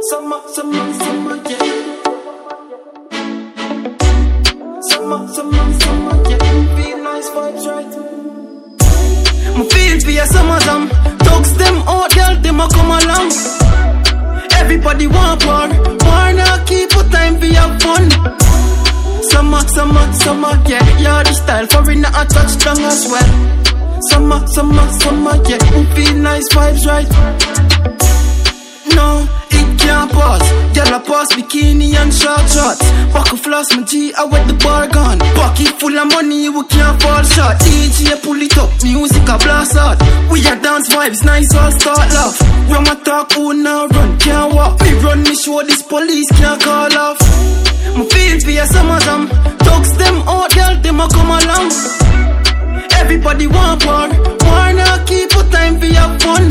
Summer, yeah. Summer, yeah. Feel nice vibes, right? Me feel for your summer jam. Thugs them out, girl, them a come along. Everybody want war. War now keep a time for your fun. Summer, yeah. You're the style for in a touchdown as well. Summer, yeah. Me feel nice vibes, right? No, it can't pause. Girl a pass bikini and short shorts. Walk a floss, my G, I wet the bar gone. Pocket full of money, we can't fall short. DJ pull it up, music a blast out. We a dance vibes, nice all start laugh. When my talk, who now run, can't walk. Me run, me show this police can't call off. Me feel for your summer jam. Thugs them out, girl, them a come along. Everybody want war. War now keep a time for your fun.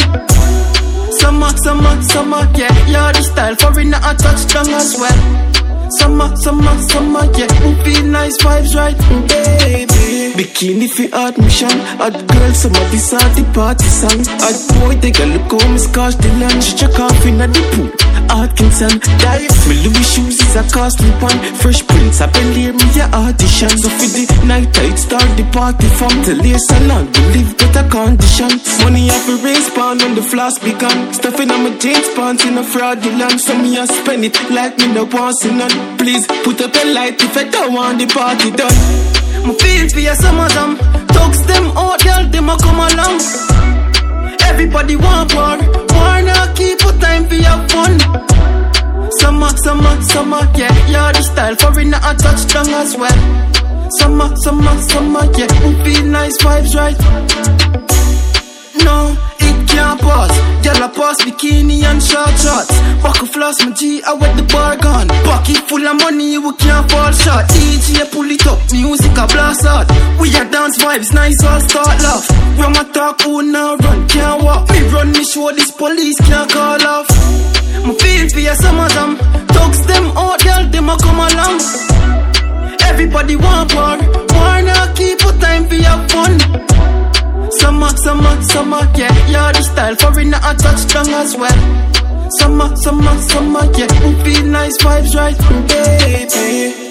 Summer, yeah. You're the style for in a touchdown as well. Summer, yeah. We feel nice vibes, right, baby. Bikini for admission. Hot girl, some of this are the party song. Hot boy, they can look home, scotch the lunch. Check off in the pool. Atkinson, dive. My Louis shoes is a costly one. Fresh Prince, I believe me your audition. So for the night, I'd start the party from the lace salon. We live better conditions. Money off a race pound when the floss begun. Stuffing on my jeans pants in a fraudulent. So me I spend it like me no want see none. Please put up a light if I don't want the party done. Me feel for your summer jam. Thugs them out, girl, them a come along. Everybody want war. War now keep a time for your fun. Summer, yeah. You're the style for in a touchdown as well. Summer, yeah. We feel nice vibes, right? No, it can't pause. Girl a pass bikini and short shorts. Walk a floss, my G, I wet the bar gone. Pocket full of money, we can't fall short. DJ pull it up, music a blast out. We a dance vibes, nice all start laugh. When my talk, who now run, can't walk. Me run, me show this police can't call off. Me feel for your summer jam. Thugs them out, girl, them a come along. Everybody want war. War now keep a time for your fun. Summer, yeah. You're the style for in a touchdown as well. Summer, yeah. We feel nice vibes, right, baby.